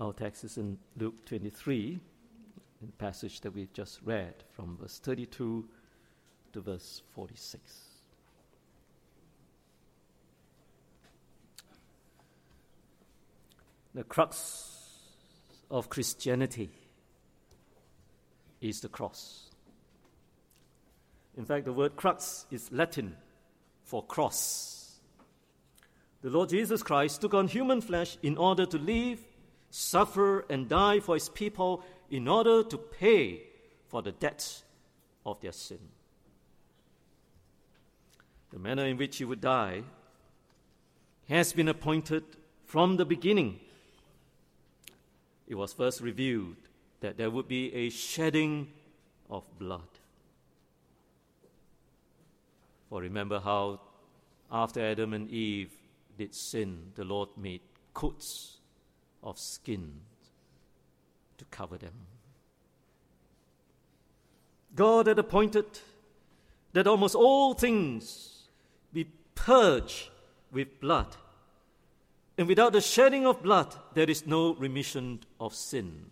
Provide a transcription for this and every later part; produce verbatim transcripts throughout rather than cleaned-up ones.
Our text is in Luke twenty-three, in the passage that we've just read, from verse thirty-two to verse forty-six. The crux of Christianity is the cross. In fact, the word crux is Latin for cross. The Lord Jesus Christ took on human flesh in order to live, suffer, and die for his people in order to pay for the debt of their sin. The manner in which he would die has been appointed from the beginning. It was first revealed that there would be a shedding of blood. For remember how after Adam and Eve did sin, the Lord made coats of skin to cover them. God had appointed that almost all things be purged with blood. And without the shedding of blood, there is no remission of sin.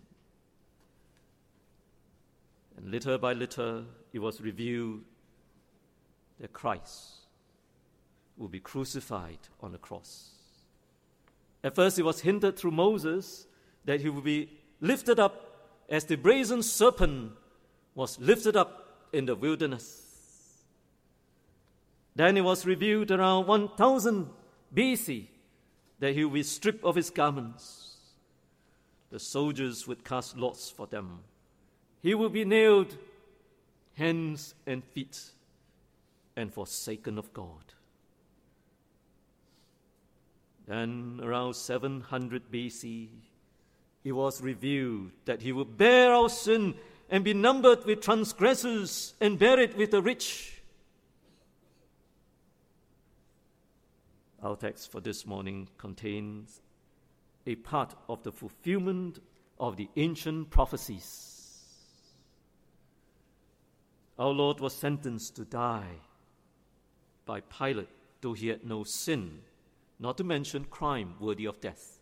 And little by little, it was revealed that Christ will be crucified on the cross. At first, it was hinted through Moses that he would be lifted up as the brazen serpent was lifted up in the wilderness. Then it was revealed around one thousand B C that he would be stripped of his garments. The soldiers would cast lots for them. He would be nailed hands and feet and forsaken of God. Then around seven hundred B C, it was revealed that he would bear our sin and be numbered with transgressors and buried with the rich. Our text for this morning contains a part of the fulfillment of the ancient prophecies. Our Lord was sentenced to die by Pilate, though he had no sin, not to mention crime worthy of death.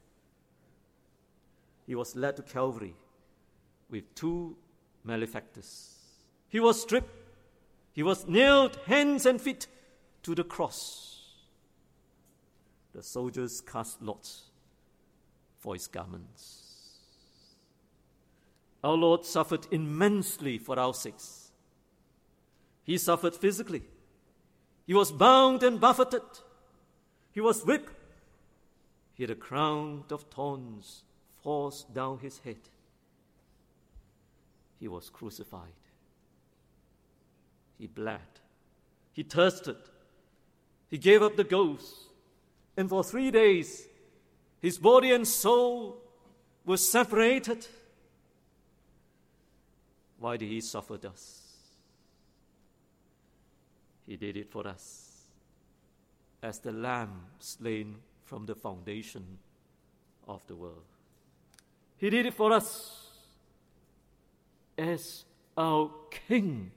He was led to Calvary with two malefactors. He was stripped. He was nailed hands and feet to the cross. The soldiers cast lots for his garments. Our Lord suffered immensely for our sakes. He suffered physically. He was bound and buffeted. He was whipped. He had a crown of thorns forced down his head. He was crucified. He bled. He thirsted. He gave up the ghost. And for three days, his body and soul were separated. Why did he suffer thus? He did it for us as the lamb slain from the foundation of the world. He did it for us as our King.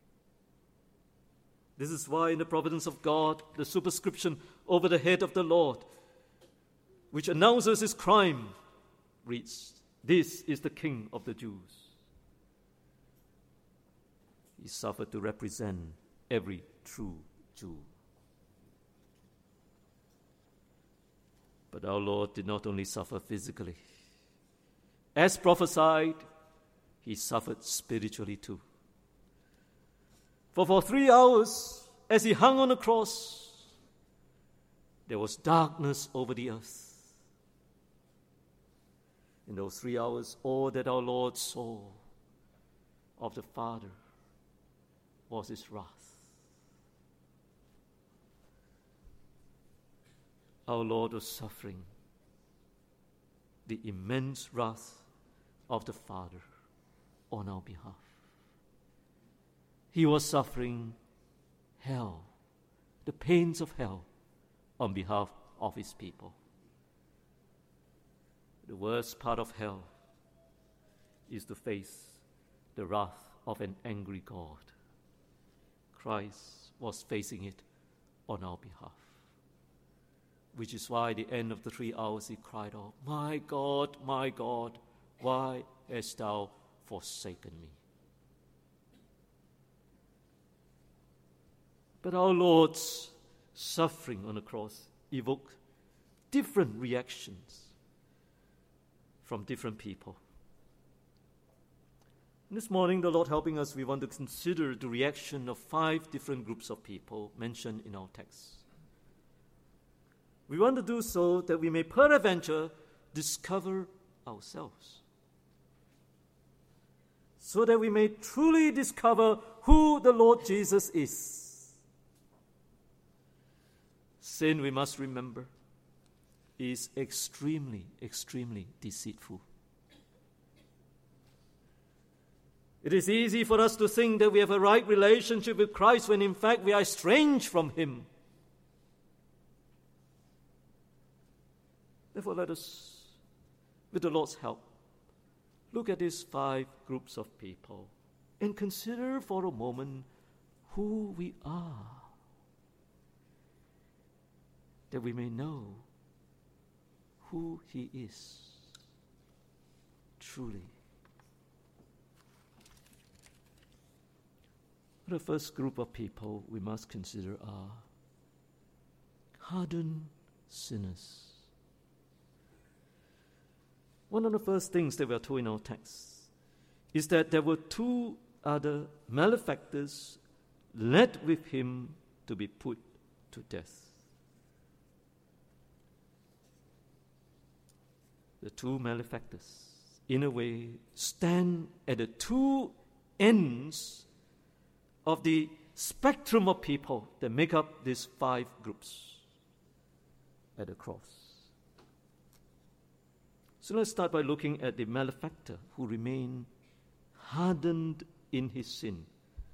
This is why in the providence of God, the superscription over the head of the Lord, which announces his crime, reads, "This is the King of the Jews." He suffered to represent every true Jew. But our Lord did not only suffer physically. As prophesied, he suffered spiritually too. For for three hours, as he hung on the cross, there was darkness over the earth. In those three hours, all that our Lord saw of the Father was his wrath. Our Lord was suffering the immense wrath of the Father on our behalf. He was suffering hell, the pains of hell, on behalf of his people. The worst part of hell is to face the wrath of an angry God. Christ was facing it on our behalf. which is why at the end of the three hours he cried out, "My God, my God, why hast thou forsaken me?" But our Lord's suffering on the cross evoked different reactions from different people. This morning, the Lord helping us, we want to consider the reaction of five different groups of people mentioned in our text. We want to do so that we may peradventure discover ourselves, so that we may truly discover who the Lord Jesus is. Sin, we must remember, is extremely, extremely deceitful. It is easy for us to think that we have a right relationship with Christ when in fact we are estranged from Him. Therefore, let us, with the Lord's help, look at these five groups of people and consider for a moment who we are, that we may know who He is truly. The first group of people we must consider are hardened sinners. One of the first things that we are told in our text is that there were two other malefactors led with him to be put to death. The two malefactors, in a way, stand at the two ends of the spectrum of people that make up these five groups at the cross. So let's start by looking at the malefactor who remained hardened in his sin.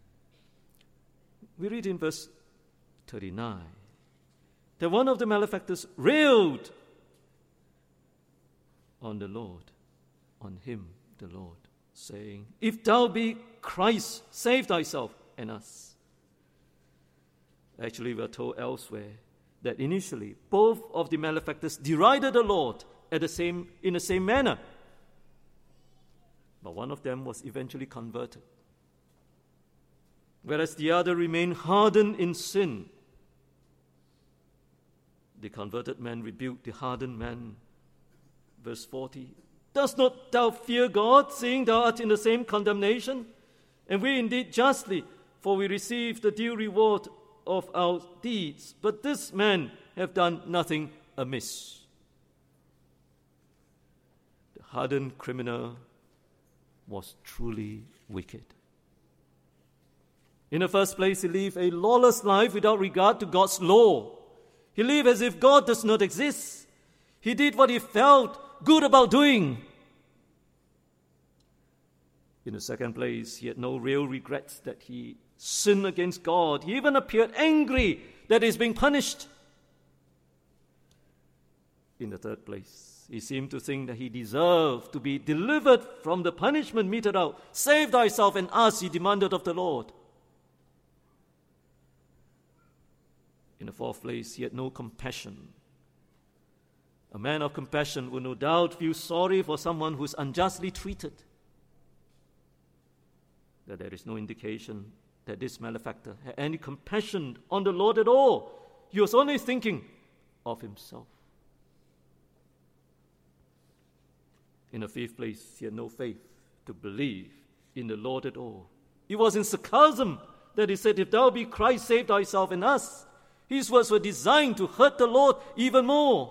We read in verse thirty-nine that one of the malefactors railed on the Lord, on him, the Lord, saying, "If thou be Christ, save thyself and us." Actually, we are told elsewhere that initially both of the malefactors derided the Lord at the same in the same manner, but one of them was eventually converted, whereas the other remained hardened in sin. The converted man rebuked the hardened man. Verse forty, "Dost not thou fear God, seeing thou art in the same condemnation? And we indeed justly, for we receive the due reward of our deeds. But this man hath done nothing amiss." The hardened criminal was truly wicked. In the first place, he lived a lawless life without regard to God's law. He lived as if God does not exist. He did what he felt good about doing. In the second place, he had no real regrets that he sinned against God. He even appeared angry that he is being punished. In the third place, he seemed to think that he deserved to be delivered from the punishment meted out. "Save thyself and us," he demanded of the Lord. In the fourth place, he had no compassion. A man of compassion will no doubt feel sorry for someone who is unjustly treated. That there is no indication that this malefactor had any compassion on the Lord at all. He was only thinking of himself. In the fifth place, he had no faith to believe in the Lord at all. It was in sarcasm that he said, "If thou be Christ, save thyself and us." His words were designed to hurt the Lord even more.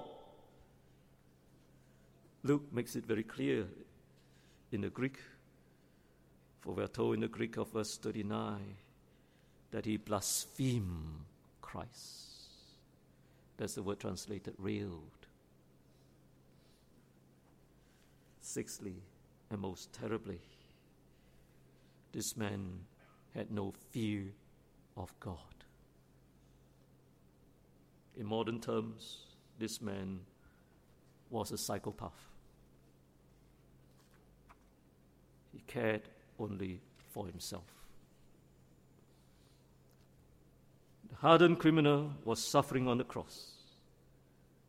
Luke makes it very clear in the Greek, for we are told in the Greek of verse thirty-nine that he blasphemed Christ. That's the word translated railed. Sixthly, and most terribly, this man had no fear of God. In modern terms, this man was a psychopath. He cared only for himself. The hardened criminal was suffering on the cross.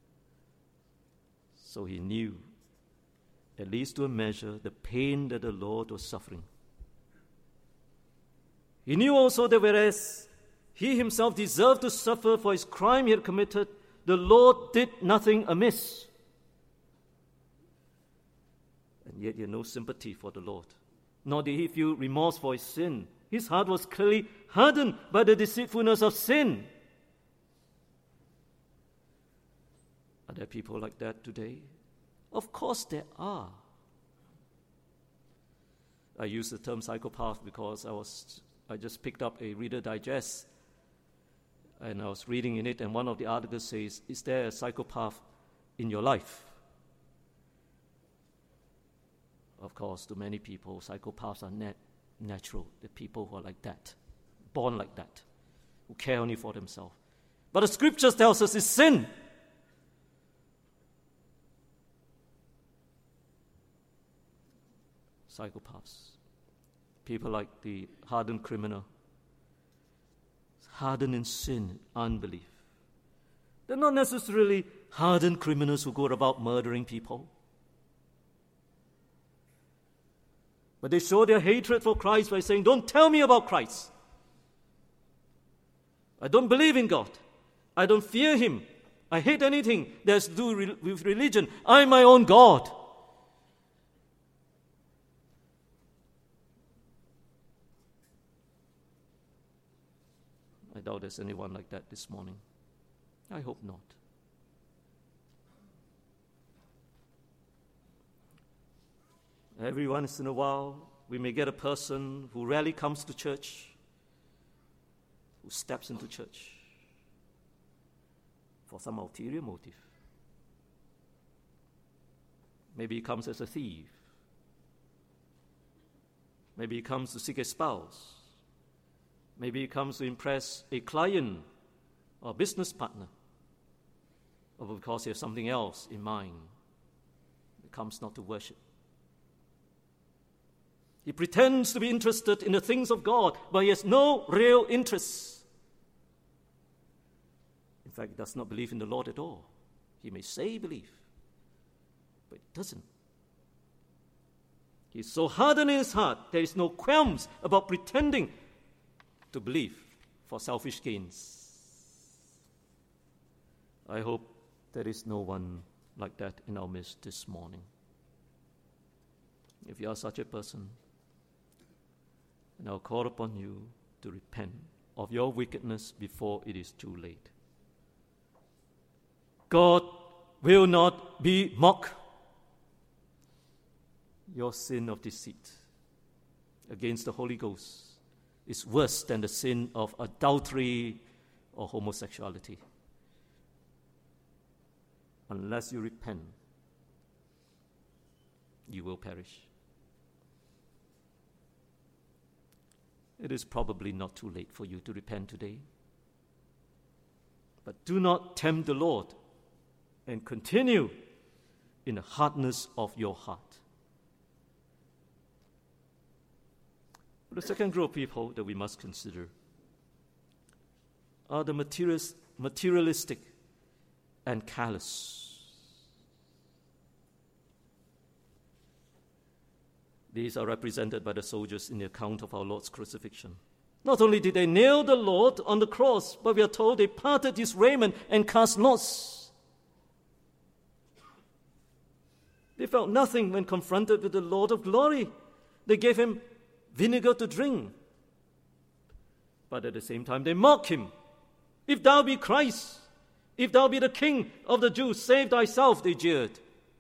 So he knew, at least to a measure, the pain that the Lord was suffering. He knew also that whereas he himself deserved to suffer for his crime he had committed, the Lord did nothing amiss. And yet he had no sympathy for the Lord, nor did he feel remorse for his sin. His heart was clearly hardened by the deceitfulness of sin. Are there people like that today? Of course there are. I use the term psychopath because I was I just picked up a Reader Digest, and I was reading in it, and one of the articles says, is there a psychopath in your life? Of course, to many people, psychopaths are nat- natural. The people who are like that, born like that, who care only for themselves. But the scriptures tells us it's sin. Psychopaths, people like the hardened criminal, hardened in sin, unbelief. They're not necessarily hardened criminals who go about murdering people. But they show their hatred for Christ by saying, don't tell me about Christ. I don't believe in God. I don't fear Him. I hate anything that has to do re- with religion. I'm my own God. I doubt there's anyone like that this morning. I hope not. Every once in a while, we may get a person who rarely comes to church, who steps into church for some ulterior motive. Maybe he comes as a thief. Maybe he comes to seek a spouse. Maybe he comes to impress a client or business partner, or because he has something else in mind. He comes not to worship. He pretends to be interested in the things of God, but he has no real interest. In fact, he does not believe in the Lord at all. He may say he believes, but he doesn't. He is so hardened in his heart, there is no qualms about pretending to believe for selfish gains. I hope there is no one like that in our midst this morning. If you are such a person, and I'll call upon you to repent of your wickedness before it is too late. God will not be mocked. Your sin of deceit against the Holy Ghost is worse than the sin of adultery or homosexuality. Unless you repent, you will perish. It is probably not too late for you to repent today. But do not tempt the Lord and continue in the hardness of your heart. The second group of people that we must consider are the materialistic and callous. These are represented by the soldiers in the account of our Lord's crucifixion. Not only did they nail the Lord on the cross, but we are told they parted his raiment and cast lots. They felt nothing when confronted with the Lord of glory. They gave him vinegar to drink. But at the same time, they mock him. If thou be Christ, if thou be the King of the Jews, save thyself, they jeered.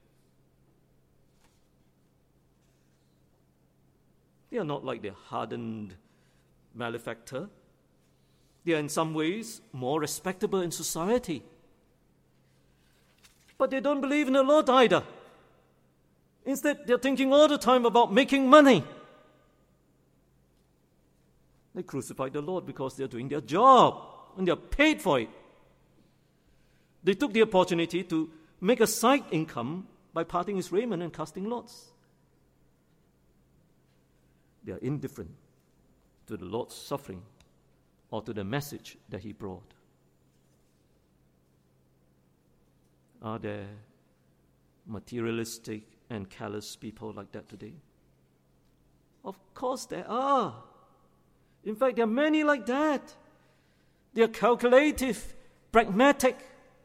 They are not like the hardened malefactor. They are in some ways more respectable in society. But they don't believe in the Lord either. Instead, they're thinking all the time about making money. They crucified the Lord because they're doing their job and they're paid for it. They took the opportunity to make a side income by parting his raiment and casting lots. They are indifferent to the Lord's suffering or to the message that he brought. Are there materialistic and callous people like that today? Of course there are. In fact, there are many like that. They are calculative, pragmatic.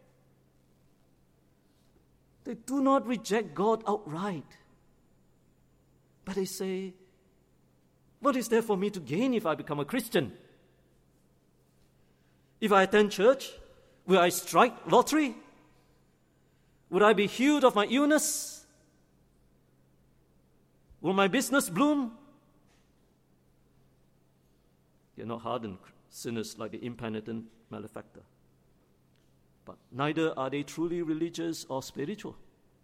They do not reject God outright. But they say, what is there for me to gain if I become a Christian? If I attend church, will I strike lottery? Would I be healed of my illness? Will my business bloom? They are not hardened sinners like the impenitent malefactor. But neither are they truly religious or spiritual.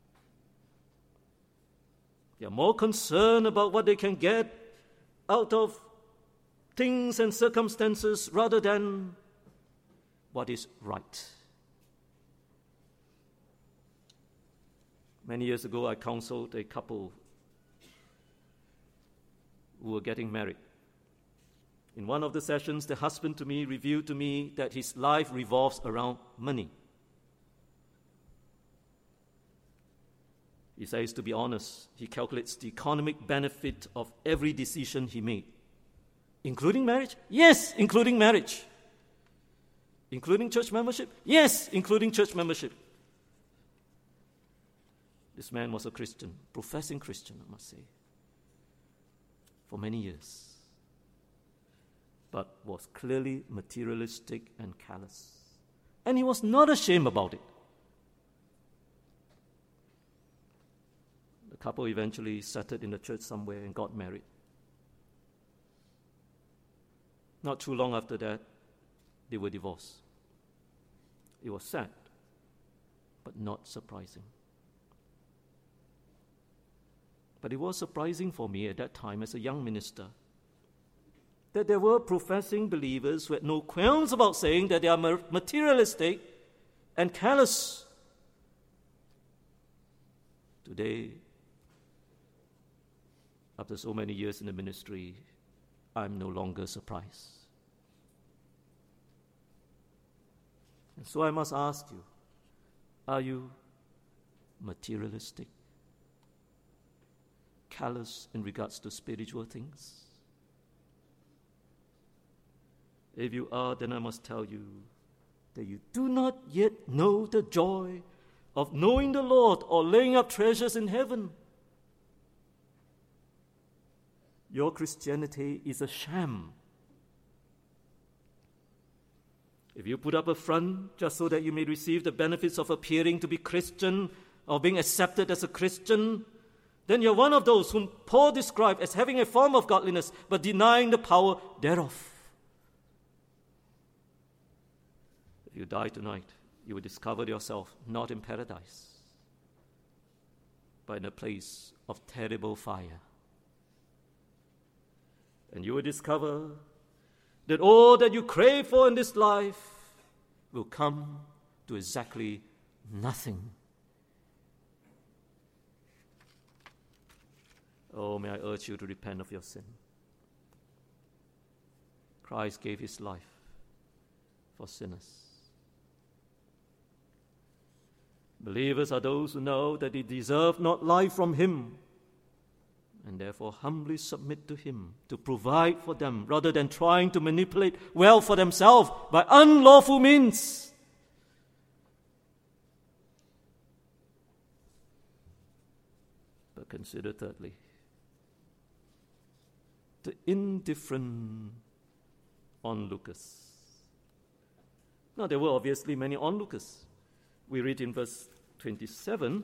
They are more concerned about what they can get out of things and circumstances rather than what is right. Many years ago, I counseled a couple who were getting married. In one of the sessions, the husband to me revealed to me that his life revolves around money. He says, to be honest, he calculates the economic benefit of every decision he made. Including marriage? Yes, including marriage. Including church membership? Yes, including church membership. This man was a Christian, professing Christian, I must say, for many years, but was clearly materialistic and callous. And he was not ashamed about it. The couple eventually settled in the church somewhere and got married. Not too long after that, they were divorced. It was sad, but not surprising. But it was surprising for me at that time as a young minister that there were professing believers who had no qualms about saying that they are materialistic and callous. Today, after so many years in the ministry, I'm no longer surprised. And so I must ask you, are you materialistic, callous in regards to spiritual things? If you are, then I must tell you that you do not yet know the joy of knowing the Lord or laying up treasures in heaven. Your Christianity is a sham. If you put up a front just so that you may receive the benefits of appearing to be Christian or being accepted as a Christian, then you're one of those whom Paul described as having a form of godliness but denying the power thereof. If you die tonight, you will discover yourself not in paradise, but in a place of terrible fire. And you will discover that all that you crave for in this life will come to exactly nothing. Oh, may I urge you to repent of your sin. Christ gave his life for sinners. Believers are those who know that they deserve not life from him, and therefore humbly submit to him to provide for them rather than trying to manipulate wealth for themselves by unlawful means. But consider thirdly, the indifferent onlookers. Now, there were obviously many onlookers. We read in verse twenty-seven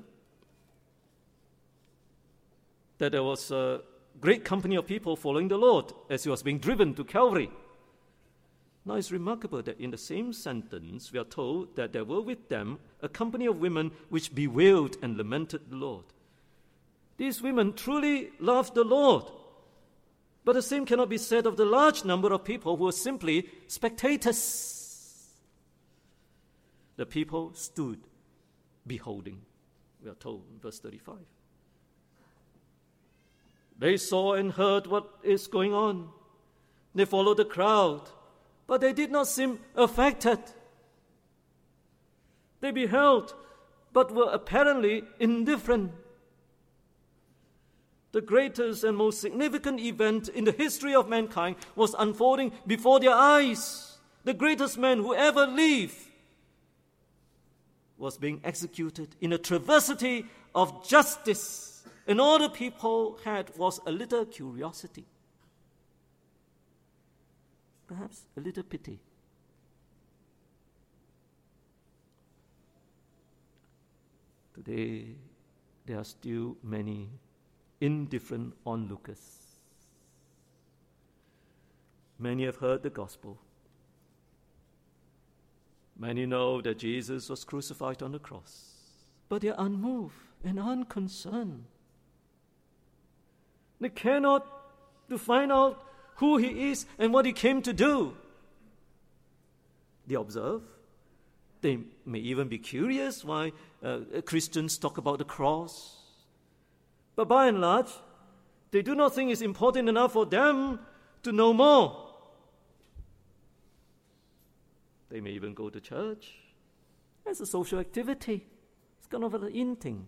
that there was a great company of people following the Lord as he was being driven to Calvary. Now, it's remarkable that in the same sentence, we are told that there were with them a company of women which bewailed and lamented the Lord. These women truly loved the Lord, but the same cannot be said of the large number of people who were simply spectators. The people stood beholding, we are told in verse thirty-five. They saw and heard what is going on. They followed the crowd, but they did not seem affected. They beheld, but were apparently indifferent. The greatest and most significant event in the history of mankind was unfolding before their eyes. The greatest man who ever lived was being executed in a travesty of justice, and all the people had was a little curiosity, perhaps a little pity. Today, there are still many indifferent onlookers. Many have heard the gospel. Many know that Jesus was crucified on the cross, but they are unmoved and unconcerned. They cannot to find out who he is and what he came to do. They observe. They may even be curious why uh, Christians talk about the cross. But by and large, they do not think it's important enough for them to know more. They may even go to church as a social activity. It's kind of an in thing.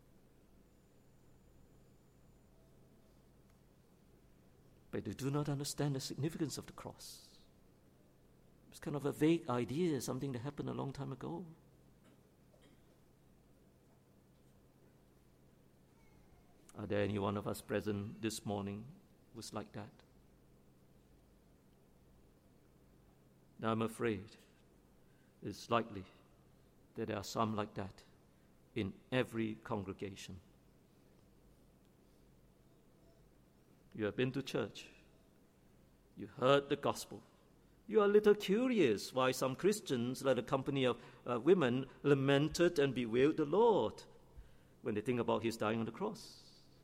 But they do not understand the significance of the cross. It's kind of a vague idea, something that happened a long time ago. Are there any one of us present this morning who's like that? Now I'm afraid it's likely that there are some like that in every congregation. You have been to church. You heard the gospel. You are a little curious why some Christians, like a company of uh, women, lamented and bewailed the Lord when they think about his dying on the cross.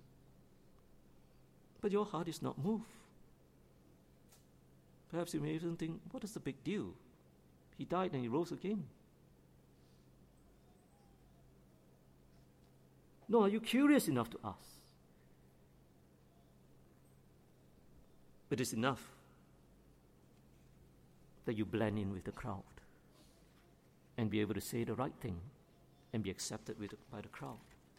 But your heart is not moved. Perhaps you may even think, what is the big deal? He died and he rose again. No, are you curious enough to ask? It is enough that you blend in with the crowd and be able to say the right thing and be accepted with, by the crowd.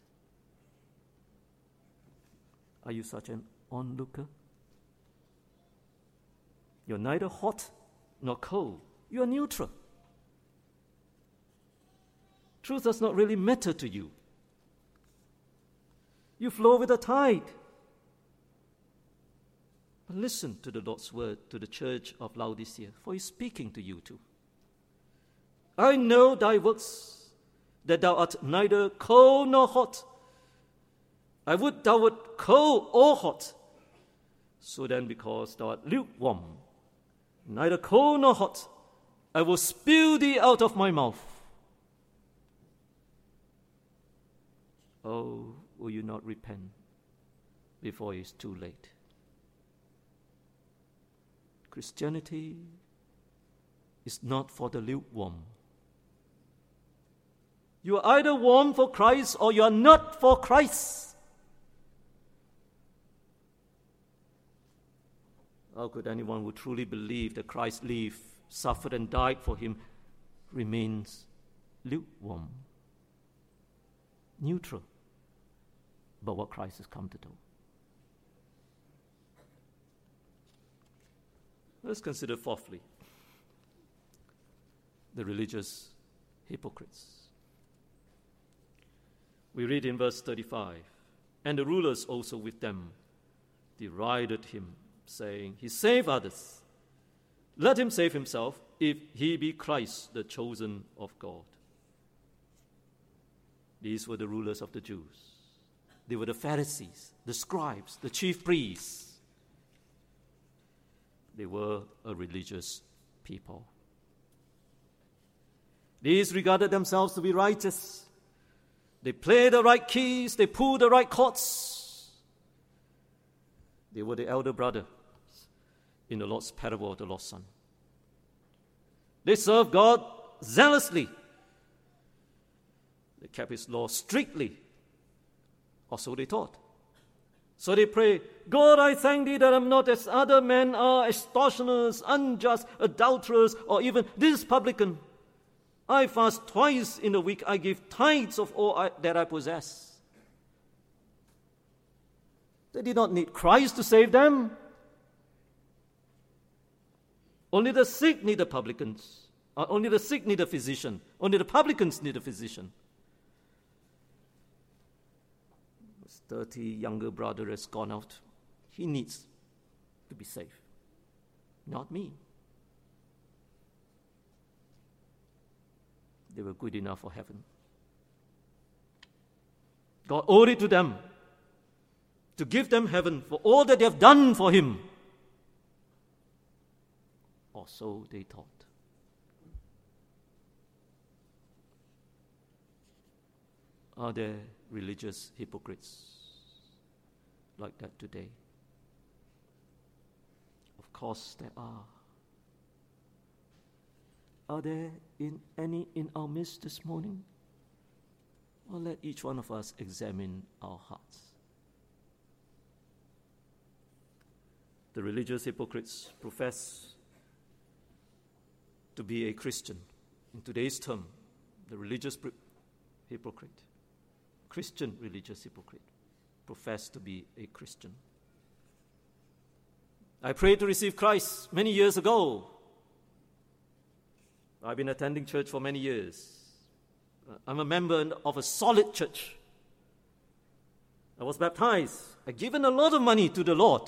Are you such an onlooker? You're neither hot nor cold. You are neutral. Truth does not really matter to you. You flow with the tide. But listen to the Lord's word to the church of Laodicea, for he's speaking to you too. I know thy works, that thou art neither cold nor hot. I would thou wert cold or hot. So then, because thou art lukewarm, neither cold nor hot, I will spew thee out of my mouth. Oh, will you not repent before it is too late? Christianity is not for the lukewarm. You are either warm for Christ or you are not for Christ. How could anyone who truly believed that Christ lived, suffered, and died for him remains lukewarm, neutral about what Christ has come to do? Let's consider fourthly the religious hypocrites. We read in verse thirty-five, and the rulers also with them derided him, saying, he saved others. Let him save himself, if he be Christ, the chosen of God. These were the rulers of the Jews. They were the Pharisees, the scribes, the chief priests. They were a religious people. These regarded themselves to be righteous. They played the right keys. They pulled the right chords. They were the elder brothers in the Lord's parable of the lost son. They served God zealously. They kept his law strictly, or so they taught. So they pray, God, I thank thee that I'm not as other men are, extortioners, unjust, adulterers, or even this publican. I fast twice in a week. I give tithes of all I, that I possess. They did not need Christ to save them. Only the sick need a publicans. Uh, only the sick need a physician. Only the publicans need a physician. His thirty younger brother has gone out. He needs to be saved. Not me. They were good enough for heaven. God owed it to them to give them heaven for all that they have done for Him. Or so they thought. Are there religious hypocrites like that today? Of course there are. Are there in any in our midst this morning? Well, let each one of us examine our hearts. The religious hypocrites profess to be a Christian. In today's term, the religious pre- hypocrite, Christian religious hypocrite, profess to be a Christian. I prayed to receive Christ many years ago. I've been attending church for many years. I'm a member of a solid church. I was baptized. I've given a lot of money to the Lord.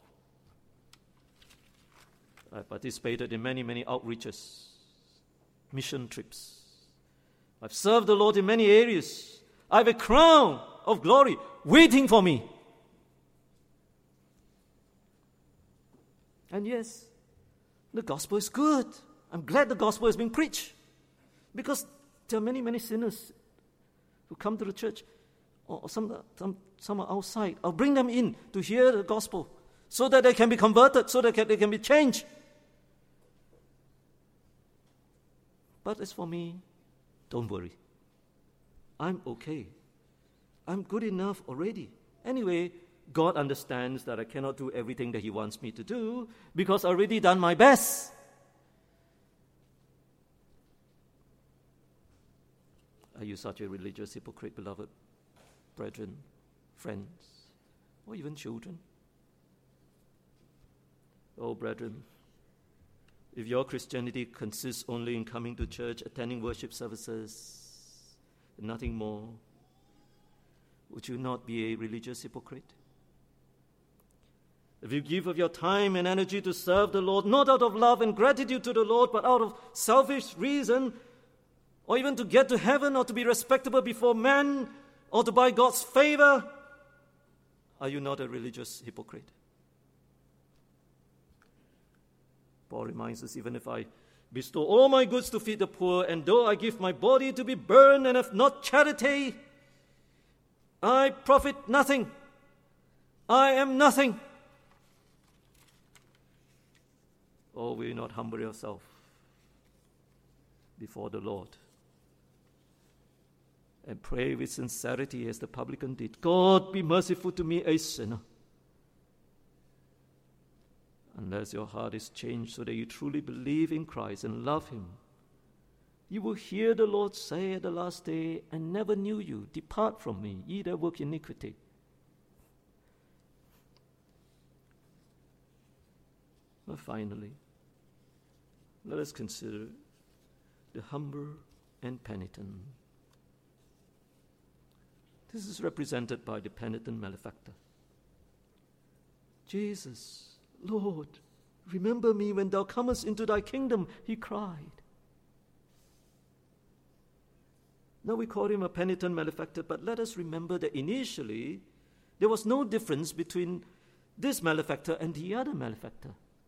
I participated in many, many outreaches, mission trips. I've served the Lord in many areas. I have a crown of glory waiting for me. And yes, the gospel is good. I'm glad the gospel is being preached, because there are many, many sinners who come to the church, or some, some, some are outside. I'll bring them in to hear the gospel so that they can be converted, so that they can be changed. But as for me, don't worry. I'm okay. I'm good enough already. Anyway, God understands that I cannot do everything that He wants me to do because I've already done my best. Are you such a religious hypocrite, beloved brethren, friends, or even children? Oh, brethren, if your Christianity consists only in coming to church, attending worship services, and nothing more, would you not be a religious hypocrite? If you give of your time and energy to serve the Lord, not out of love and gratitude to the Lord, but out of selfish reason, or even to get to heaven, or to be respectable before men, or to buy God's favor, are you not a religious hypocrite? Paul reminds us, even if I bestow all my goods to feed the poor, and though I give my body to be burned and have not charity, I profit nothing. I am nothing. Oh, will you not humble yourself before the Lord and pray with sincerity as the publican did? God, be merciful to me, a sinner. Unless your heart is changed so that you truly believe in Christ and love Him, you will hear the Lord say at the last day, I never knew you. Depart from me, ye that work iniquity. But finally, let us consider the humble and penitent. This is represented by the penitent malefactor. Jesus, Lord, remember me when thou comest into thy kingdom, he cried. Now we call him a penitent malefactor, but let us remember that initially there was no difference between this malefactor and the other malefactor.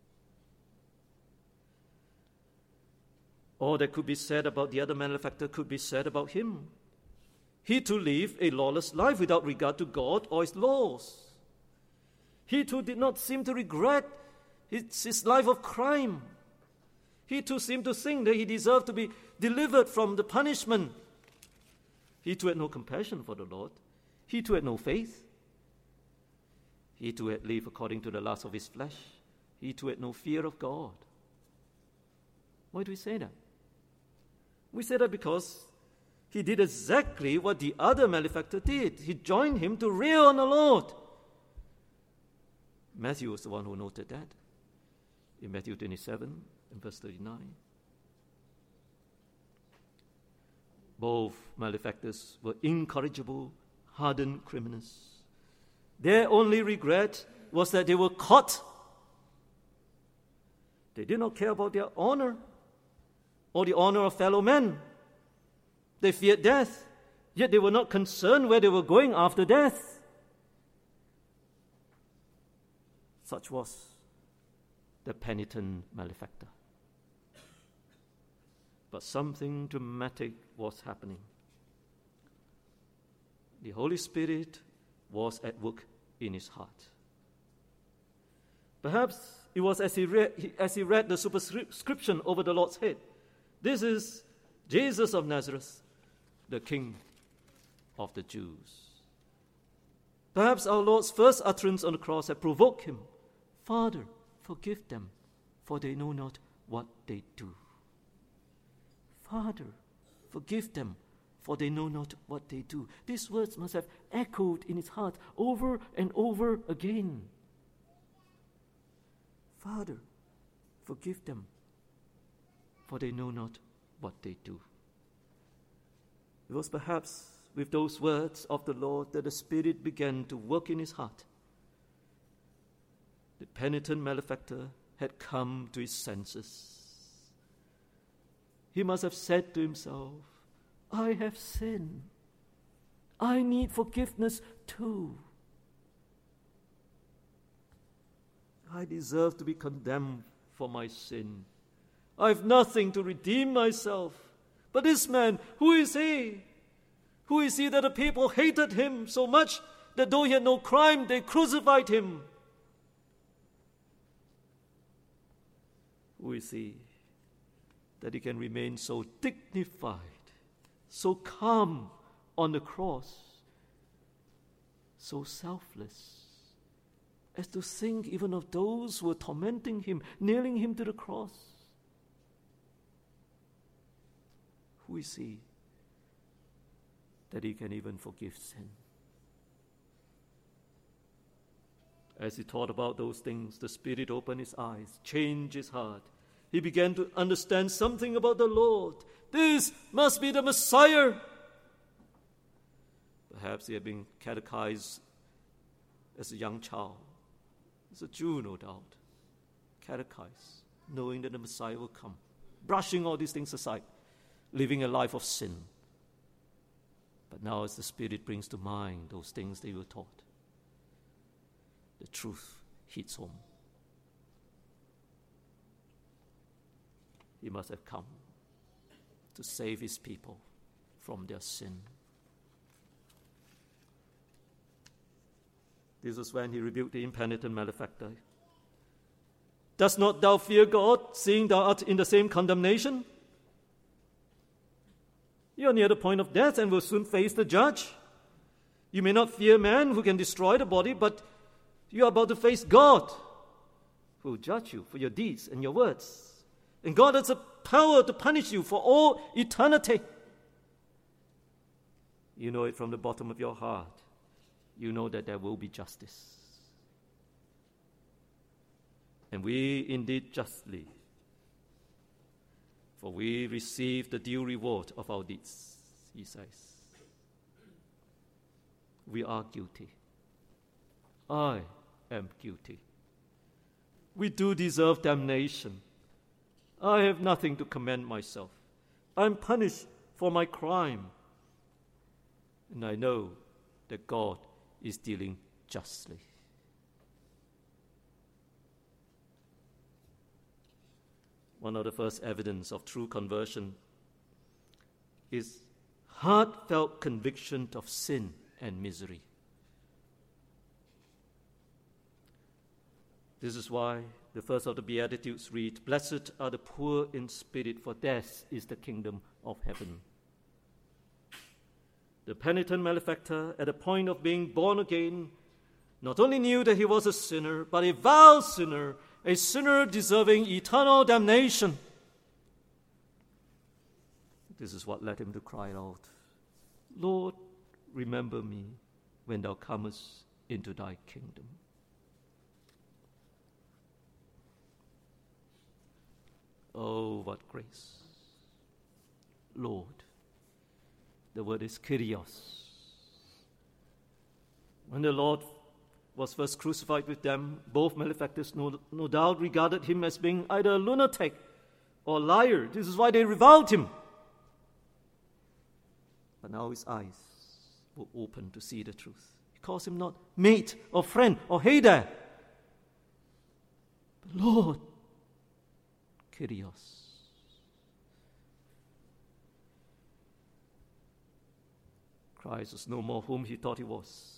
All that could be said about the other malefactor could be said about him. He too lived a lawless life without regard to God or His laws. He too did not seem to regret his, his life of crime. He too seemed to think that he deserved to be delivered from the punishment. He too had no compassion for the Lord. He too had no faith. He too had lived according to the lust of his flesh. He too had no fear of God. Why do we say that? We say that because he did exactly what the other malefactor did. He joined him to rail on the Lord. Matthew was the one who noted that in Matthew twenty-seven and verse thirty-nine. Both malefactors were incorrigible, hardened criminals. Their only regret was that they were caught. They did not care about their honor or the honor of fellow men. They feared death, yet they were not concerned where they were going after death. Such was the penitent malefactor. But something dramatic was happening. The Holy Spirit was at work in his heart. Perhaps it was as he read, as he read the superscription over the Lord's head. This is Jesus of Nazareth, the King of the Jews. Perhaps our Lord's first utterance on the cross had provoked him. Father, forgive them, for they know not what they do. Father, forgive them, for they know not what they do. These words must have echoed in his heart over and over again. Father, forgive them, for they know not what they do. It was perhaps with those words of the Lord that the Spirit began to work in his heart. The penitent malefactor had come to his senses. He must have said to himself, I have sinned. I need forgiveness too. I deserve to be condemned for my sin. I have nothing to redeem myself. But this man, who is he? Who is he that the people hated him so much that though he had no crime, they crucified him? Who is he that he can remain so dignified, so calm on the cross, so selfless, as to think even of those who were tormenting him, nailing him to the cross? Who is he that he can even forgive sin? As he thought about those things, the Spirit opened his eyes, changed his heart. He began to understand something about the Lord. This must be the Messiah. Perhaps he had been catechized as a young child, as a Jew, no doubt. Catechized, knowing that the Messiah will come, brushing all these things aside, living a life of sin. But now as the Spirit brings to mind those things they were taught, the truth hits home. He must have come to save his people from their sin. This was when he rebuked the impenitent malefactor. Dost not thou fear God, seeing thou art in the same condemnation? You are near the point of death and will soon face the judge. You may not fear man who can destroy the body, but you are about to face God, who will judge you for your deeds and your words. And God has the power to punish you for all eternity. You know it from the bottom of your heart. You know that there will be justice. And we indeed justly, for we receive the due reward of our deeds, he says. We are guilty. I am guilty. We do deserve damnation. I have nothing to commend myself. I am punished for my crime. And I know that God is dealing justly. One of the first evidence of true conversion is heartfelt conviction of sin and misery. This is why the first of the Beatitudes read, Blessed are the poor in spirit, for theirs is the kingdom of heaven. The penitent malefactor, at the point of being born again, not only knew that he was a sinner, but a vile sinner, a sinner deserving eternal damnation. This is what led him to cry out, Lord, remember me when thou comest into thy kingdom. Oh, what grace. Lord. The word is Kyrios. When the Lord was first crucified with them, both malefactors no, no doubt regarded him as being either a lunatic or a liar. This is why they reviled him. But now his eyes were open to see the truth. He calls him not mate or friend or hey there, but Lord, Kyrios. Christ was no more whom he thought he was.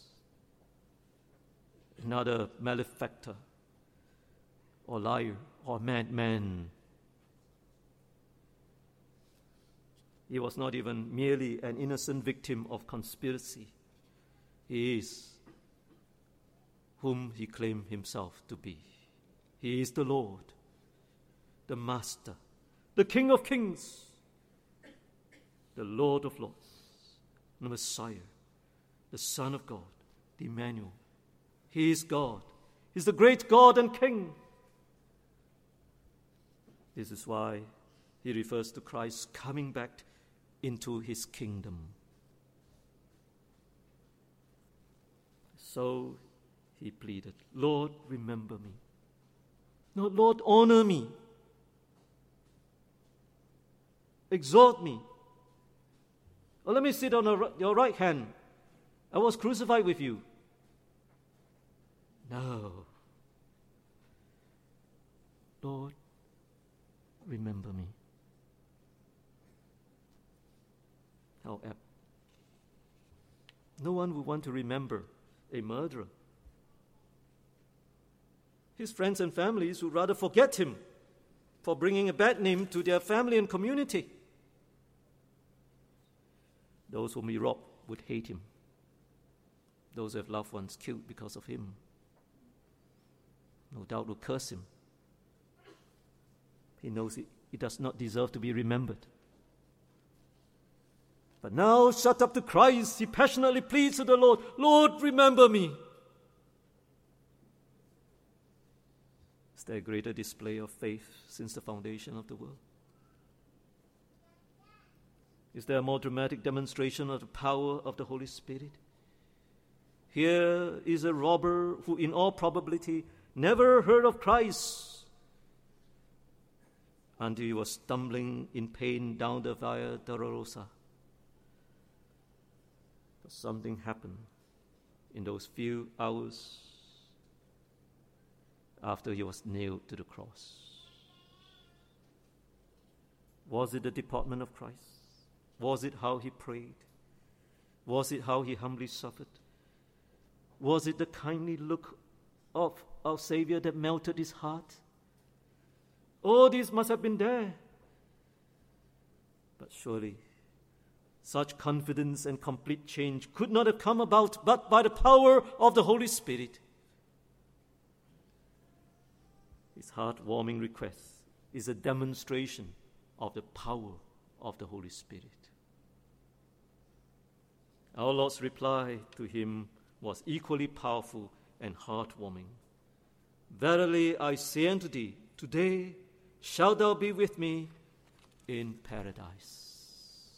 Another malefactor or liar or madman. He was not even merely an innocent victim of conspiracy. He is whom he claimed himself to be. He is the Lord, the Master, the King of Kings, the Lord of Lords, the Messiah, the Son of God, the Emmanuel. He is God. He is the great God and King. This is why he refers to Christ coming back into his kingdom. So he pleaded, Lord, remember me. No, Lord, honor me. Exalt me. Or let me sit on your right hand. I was crucified with you. No. Lord, remember me. How apt. No one would want to remember a murderer. His friends and families would rather forget him for bringing a bad name to their family and community. Those whom he robbed would hate him. Those who have loved ones killed because of him, no doubt will curse him. He knows he, he does not deserve to be remembered. But now, shut up to Christ, he passionately pleads to the Lord, Lord, remember me. Is there a greater display of faith since the foundation of the world? Is there a more dramatic demonstration of the power of the Holy Spirit? Here is a robber who, in all probability, never heard of Christ until he was stumbling in pain down the Via Dolorosa. But something happened in those few hours after he was nailed to the cross. Was it the deportment of Christ? Was it how he prayed? Was it how he humbly suffered? Was it the kindly look of our Savior that melted his heart? All these must have been there. But surely, such confidence and complete change could not have come about but by the power of the Holy Spirit. His heart-warming request is a demonstration of the power of the Holy Spirit. Our Lord's reply to him was equally powerful and heartwarming. Verily I say unto thee, today shalt thou be with me in paradise.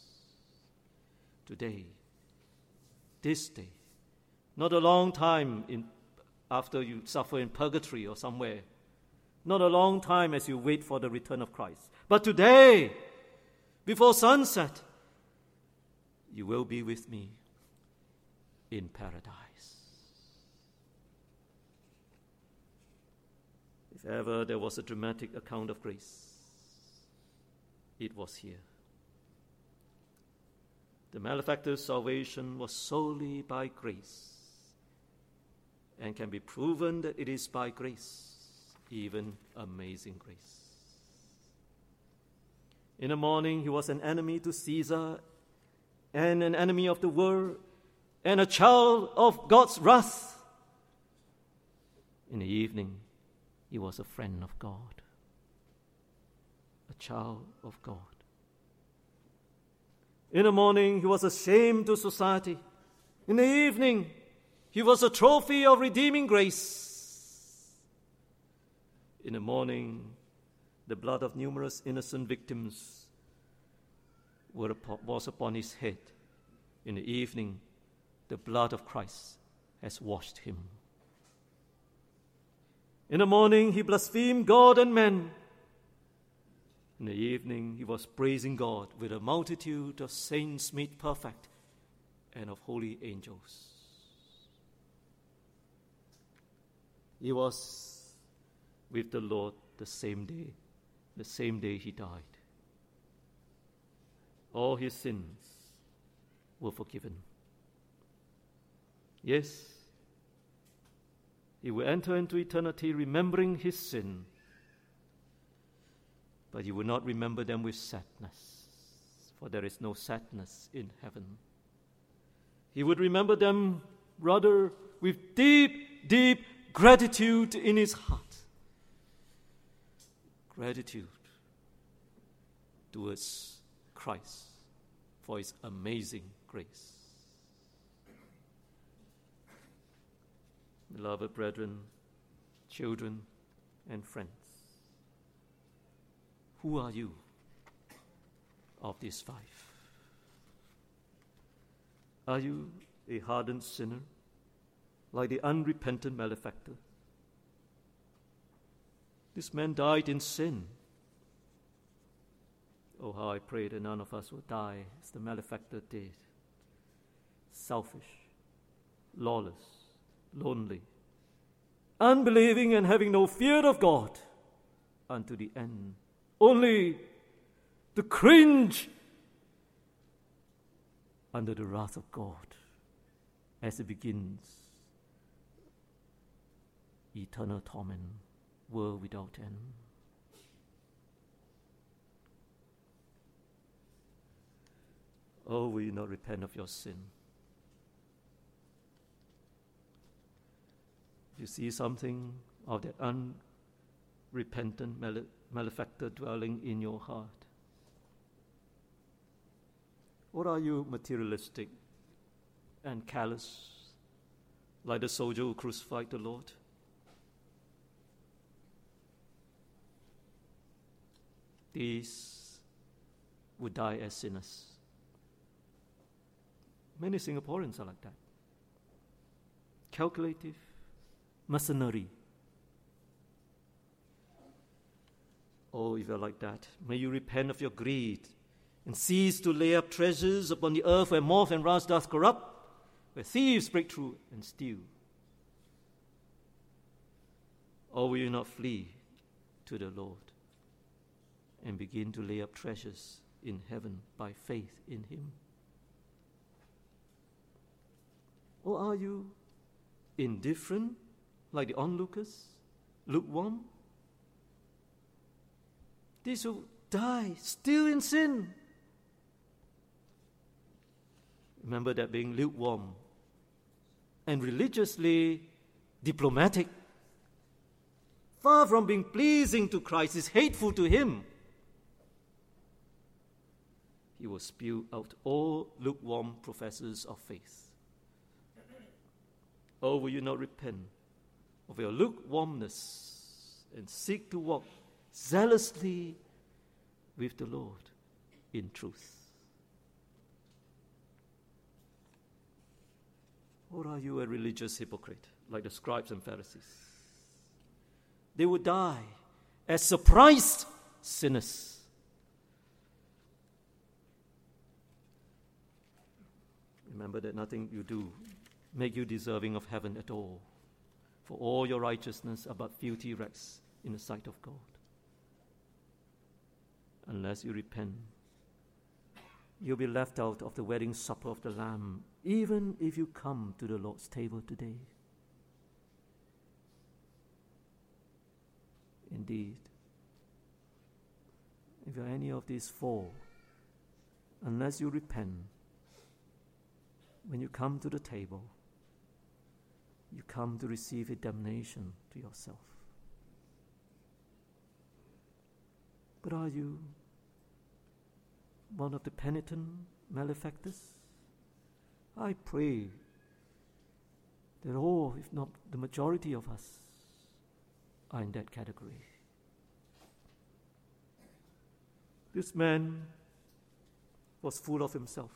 Today, this day, not a long time in, after you suffer in purgatory or somewhere, not a long time as you wait for the return of Christ, but today, before sunset, you will be with me in paradise. If ever there was a dramatic account of grace, it was here. The malefactor's salvation was solely by grace and can be proven that it is by grace, even amazing grace. In the morning, he was an enemy to Caesar and an enemy of the world and a child of God's wrath. In the evening, he was a friend of God, a child of God. In the morning, he was a shame to society. In the evening, he was a trophy of redeeming grace. In the morning, the blood of numerous innocent victims were upon, was upon his head. In the evening, the blood of Christ has washed him. In the morning, he blasphemed God and men. In the evening, he was praising God with a multitude of saints made perfect and of holy angels. He was with the Lord the same day, the same day he died. All his sins were forgiven. Yes, he will enter into eternity remembering his sin, but he will not remember them with sadness, for there is no sadness in heaven. He would remember them rather with deep, deep gratitude in his heart. Gratitude towards Christ for his amazing grace. Beloved brethren, children, and friends, who are you of these five? Are you a hardened sinner, like the unrepentant malefactor? This man died in sin. Oh, how I pray that none of us will die as the malefactor did. Selfish, lawless, lonely, unbelieving and having no fear of God unto the end, only to cringe under the wrath of God as it begins eternal torment, world without end. Oh, will you not repent of your sin? You see something of that unrepentant male- malefactor dwelling in your heart? Or are you materialistic and callous, like the soldier who crucified the Lord? These would die as sinners. Many Singaporeans are like that. Calculative, mercenary. Oh, if you're like that, may you repent of your greed and cease to lay up treasures upon the earth where moth and rust doth corrupt, where thieves break through and steal. Or will you not flee to the Lord and begin to lay up treasures in heaven by faith in Him? Or are you indifferent, like the onlookers, lukewarm? These who die still in sin. Remember that being lukewarm and religiously diplomatic, far from being pleasing to Christ, is hateful to Him. He will spew out all lukewarm professors of faith. Oh, will you not repent of your lukewarmness and seek to walk zealously with the Lord in truth? Or are you a religious hypocrite, like the scribes and Pharisees? They would die as surprised sinners. Remember that nothing you do make you deserving of heaven at all, for all your righteousness are but filthy rags in the sight of God. Unless you repent, you'll be left out of the wedding supper of the Lamb, even if you come to the Lord's table today. Indeed, if you're any of these four, unless you repent, when you come to the table, you come to receive a damnation to yourself. But are you one of the penitent, malefactors? I pray that all, if not the majority of us, are in that category. This man was full of himself.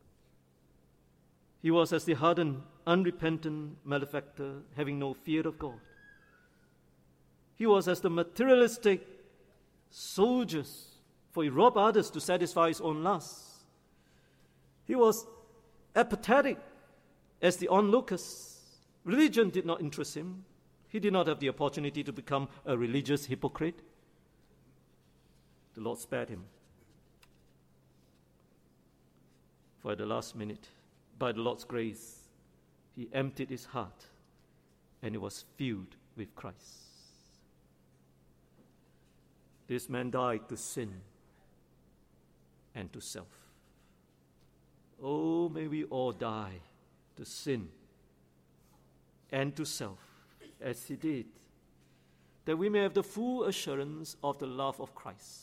He was as the hardened, unrepentant malefactor, having no fear of God. He was as the materialistic soldiers, for he robbed others to satisfy his own lusts. He was apathetic as the onlookers. Religion did not interest him. He did not have the opportunity to become a religious hypocrite. The Lord spared him. For at the last minute, by the Lord's grace, he emptied his heart and he was filled with Christ. This man died to sin and to self. Oh, may we all die to sin and to self, as he did, that we may have the full assurance of the love of Christ.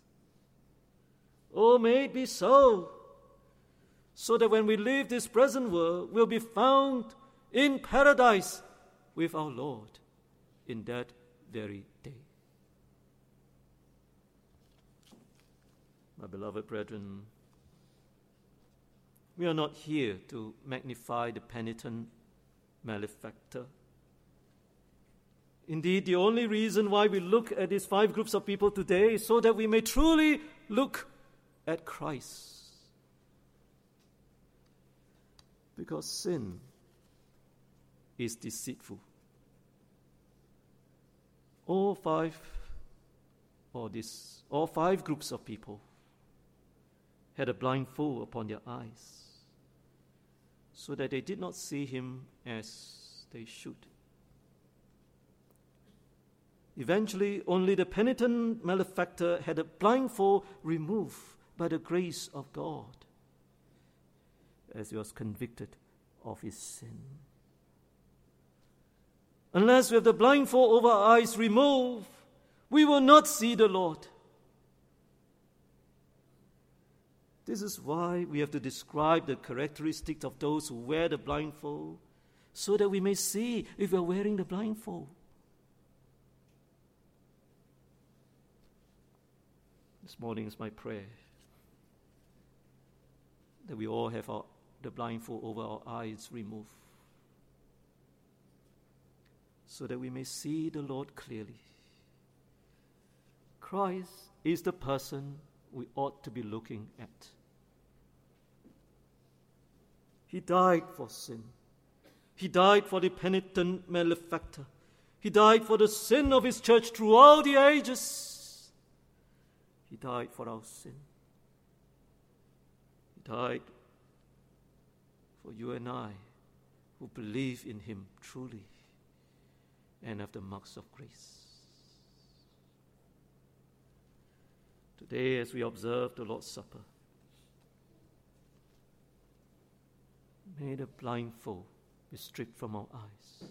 Oh, may it be so, so that when we leave this present world, we'll be found in paradise with our Lord in that very day. My beloved brethren, we are not here to magnify the penitent malefactor. Indeed, the only reason why we look at these five groups of people today is so that we may truly look at Christ. Because sin is deceitful. All five, or this, all five groups of people had a blindfold upon their eyes, so that they did not see him as they should. Eventually, only the penitent malefactor had a blindfold removed by the grace of God, as he was convicted of his sin. Unless we have the blindfold over our eyes removed, we will not see the Lord. This is why we have to describe the characteristics of those who wear the blindfold, so that we may see if we are wearing the blindfold. This morning is my prayer that we all have our, the blindfold over our eyes removed, so that we may see the Lord clearly. Christ is the person we ought to be looking at. He died for sin. He died for the penitent malefactor. He died for the sin of his church throughout the ages. He died for our sin. He died for you and I who believe in him truly and have the marks of grace. Today, as we observe the Lord's Supper, may the blindfold be stripped from our eyes.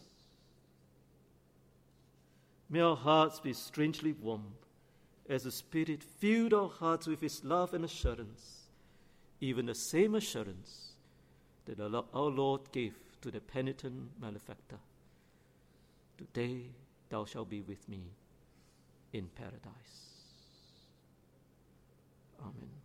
May our hearts be strangely warmed as the Spirit filled our hearts with his love and assurance, even the same assurance that our Lord gave to the penitent malefactor. Today thou shalt be with me in paradise. Amen.